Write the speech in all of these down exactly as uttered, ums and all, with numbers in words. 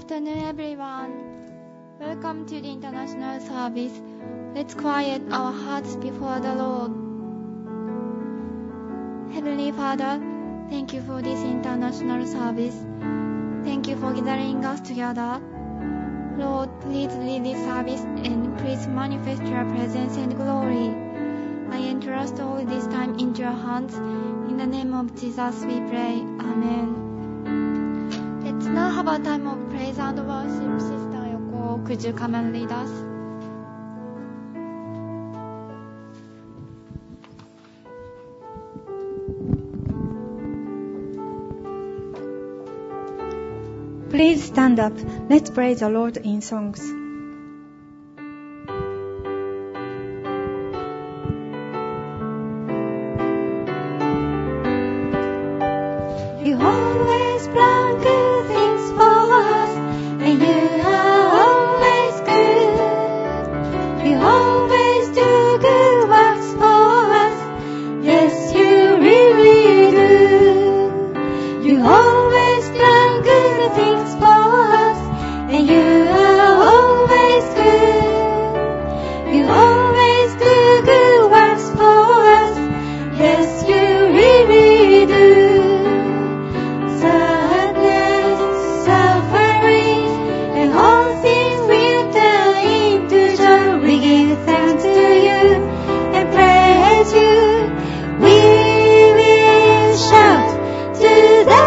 afternoon, everyone. Welcome to the international service. Let's quiet our hearts before the Lord. Heavenly Father, thank you for this international service. Thank you for gathering us together. Lord, please lead this service and please manifest your presence and glory. I entrust all this time into your hands. In the name of Jesus we pray. Amen. Let's now have a time of praise and worship. Sister Yoko, could you come and lead us? Please stand up. Let's praise the Lord in songs. You always plan good things for us, and you are always good. You always do good works for us. Yes, you really do. You always plan good things for us, and you are always good. You always do good works for us. Yes, you really do. Sadness, suffering, and all things will turn into joy. We give thanks to you and praise you. We will shout to the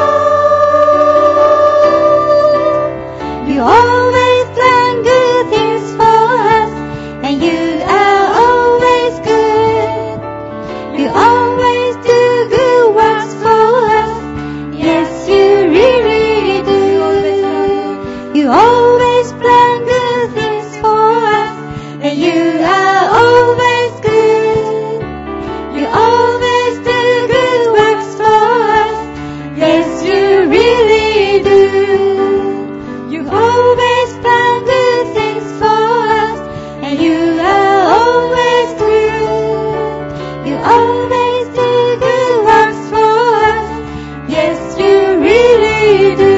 Lord. You always plan good things for us, and you are always good. You always do good works for us. Yes, you really do. You always plan good things for us, and you are always good. You always do good works for us. Yes, you really do. You always plan good things for us, and you are always good. You always do good works for us. Yes, you really do.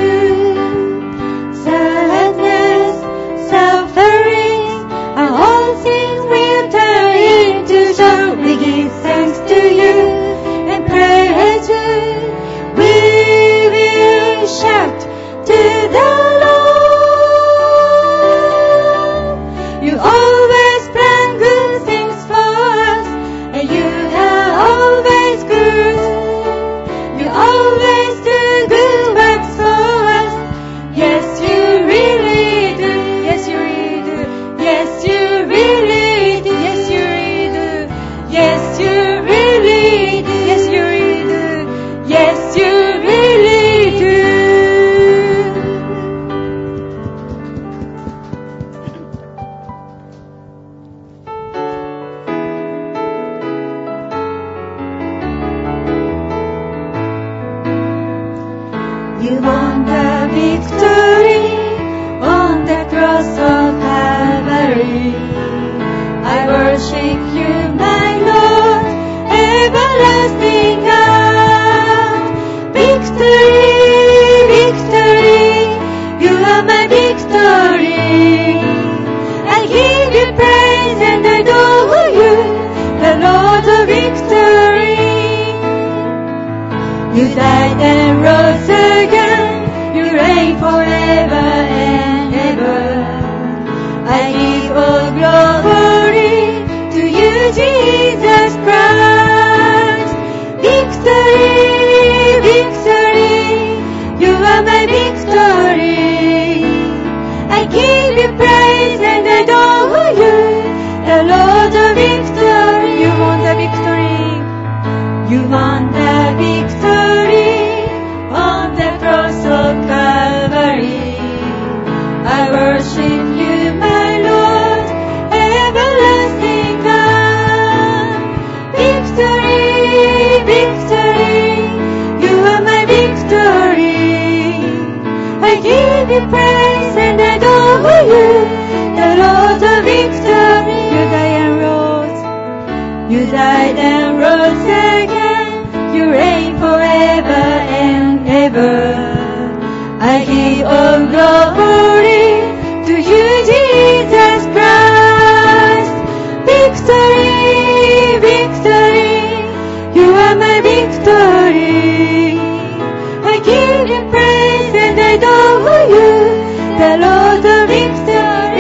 Sadness, suffering, and all things will turn into joy. We give thanks to you and praise you. We will shout to the Lord. You always plan good things for us, and you are always good. You always do good works for us. Yes, you really do. Yes, you really do. Yes, you really do. Yes, you really do. Yes, you really do. Yes, you really do. Yes, you really do. You won the victory on the cross of Calvary. I worship you, my Lord, everlasting God. Victory, victory, you are my victory. I give you praise and adore you, the Lord of victory. You died and rose again, you reign forever and ever. I give all glory to you, Jesus Christ. Victory, victory, you are my victory. I give you praise and adore you, the Lord of victory. You won the victory. You won the victory on the cross of Calvary. I worship you, my Lord, everlasting God. Victory, victory, you are my victory. I give you praise and adore you, the Lord of victory. You died and rose. You died and rose again. You reign forever and ever. I give all glory to you, Jesus Christ. Victory, victory, you are my victory. I give you praise and I adore you, the Lord of victory.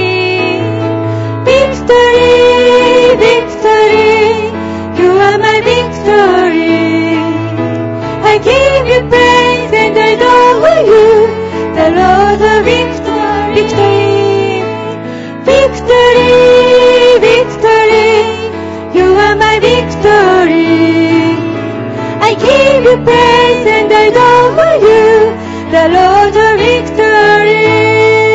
Victory, victory, you are my victory. I give you praise and I adore you, the Lord of victory. Victory, victory, you are my victory. I give you praise and I adore you, the Lord of victory.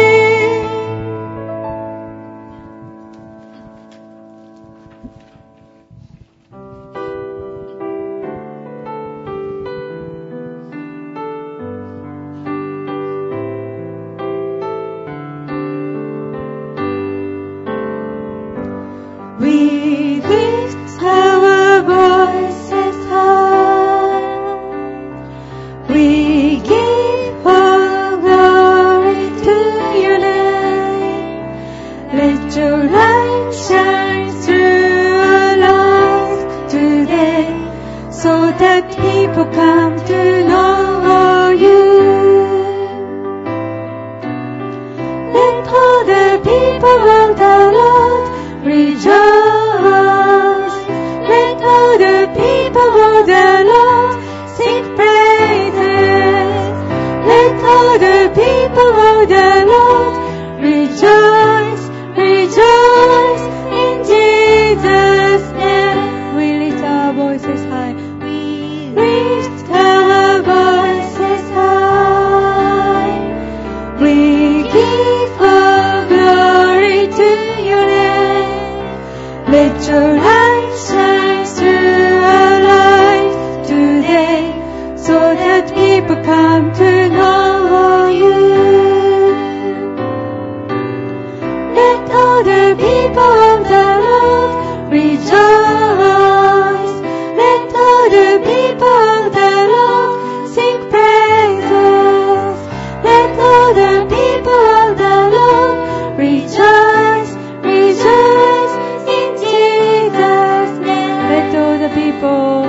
We lift our voices high. We give all glory to your name. Let your light shine through our lives today, so that people come to know you. Let all the people of the Lord rejoice. Let all the people of the Lord sing praises. Let all the people of the Lord rejoice, rejoice in Jesus' name. We lift our voices high. We lift our voices high. We give all glory to your name. Let your light shine through our lives today, so that people come to know you. Let all the people of the Lord rejoice. Let all the people of the Lord sing praises. Let all the people of the Lord rejoice, rejoice in Jesus' name. Let all the people,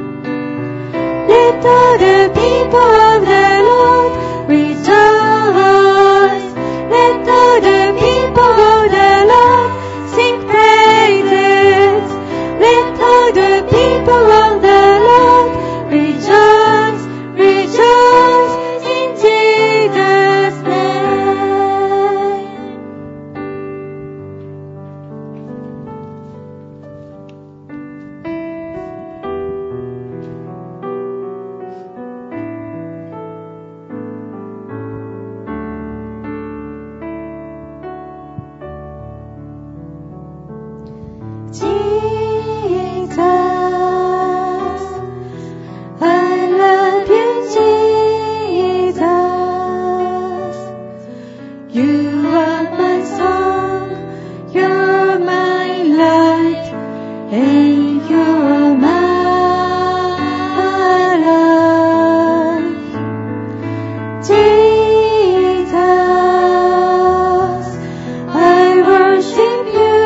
let all the people of the Lord rejoice. Let all the people of the Lord sing praises. Let all the people of the Lord rejoice, rejoice in Jesus' name. Jesus, I love you, Jesus. You are my song, you're my light, and you're my life. Jesus, I worship you,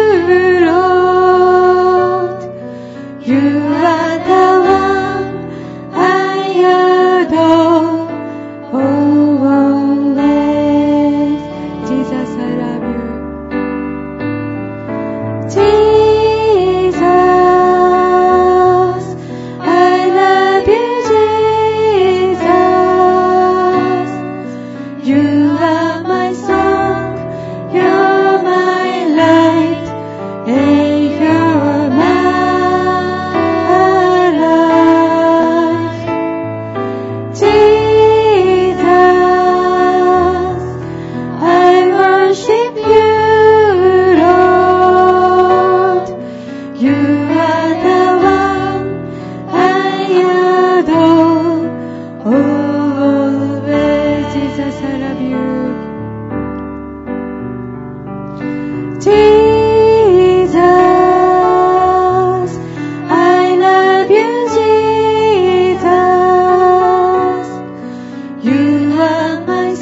Lord. You are the one I adore always. Jesus, I love you. Jesus, I love you, Jesus. You are my song, you're my light, and you're my life. Jesus, I worship you, Lord. You are the one I adore always. Jesus, I love you. Jesus, I love you, Jesus. You are my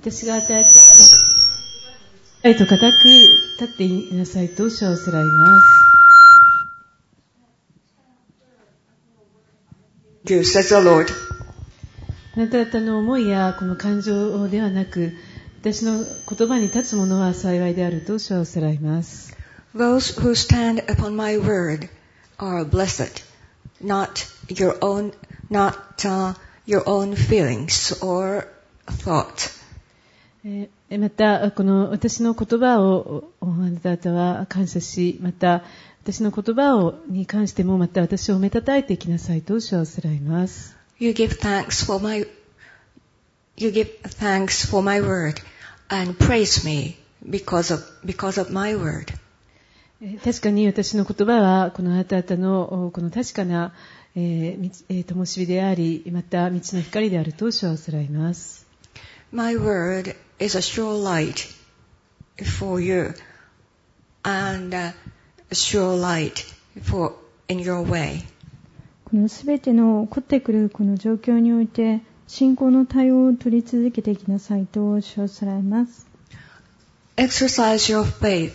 私が与えた愛と固く立っていなさいと主はおせらいます。 You says the Lord. あなた方の思いやこの感情ではなく、私の言葉に立つものは幸いであると主はおせらいます。 Those who stand upon my word are blessed, not your own, not uh, your own feelings or thought. えー、またこの私の言葉をあなた方は感謝し、また私の言葉をに関してもまた私を褒めたたえていきなさいと主はおせらいます。 You give thanks for my, you give thanks for my word and praise me because of, because of my word. 確かに私の言葉はこのあなた方のこの確かな、えー、灯火であり、また道の光であると主はおせらいます。 My word is a sure light for you and a sure light for in your way. このすべての起こってくるこの状況において信仰の対応を取り続けていきなさいと主はおせらいます。 Exercise your faith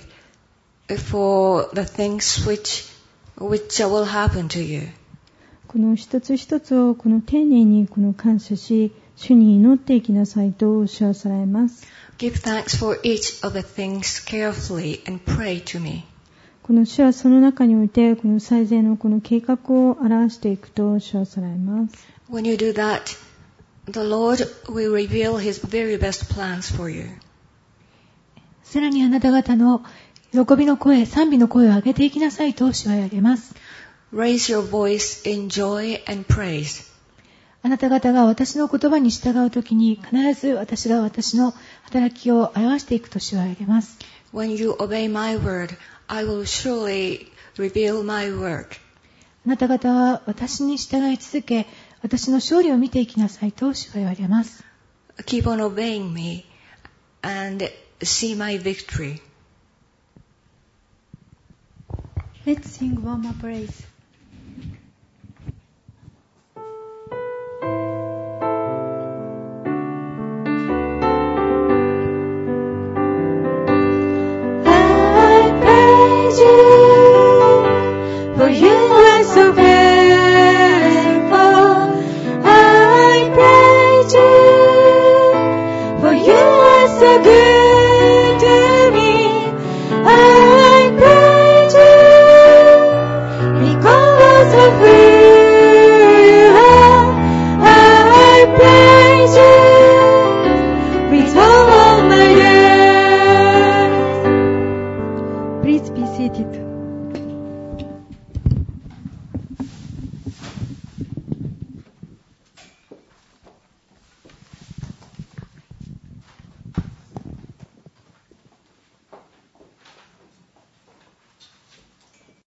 for the things which, which will happen to you. この一つ一つをこの丁寧にこの感謝し、主に祈っていきなさいと主はおせらいます。 Give thanks for each of the things carefully and pray to me. この主はその中においてこの最善のこの計画を表していくと主はおせらいます。 When you do that, the Lord will reveal His very best plans for you. さらにあなた方の喜びの声、賛美の声を上げていきなさいと主は上げます。 Raise your voice in joy and praise. あなた方が私の言葉に従うときに必ず私が私の働きを表していくと主は上げます。 When you obey my word, I will surely reveal my work. あなた方は私に従い続け、私の勝利を見ていきなさいと主は言われます。 Keep on obeying me and see my victory. Let's sing one more praise.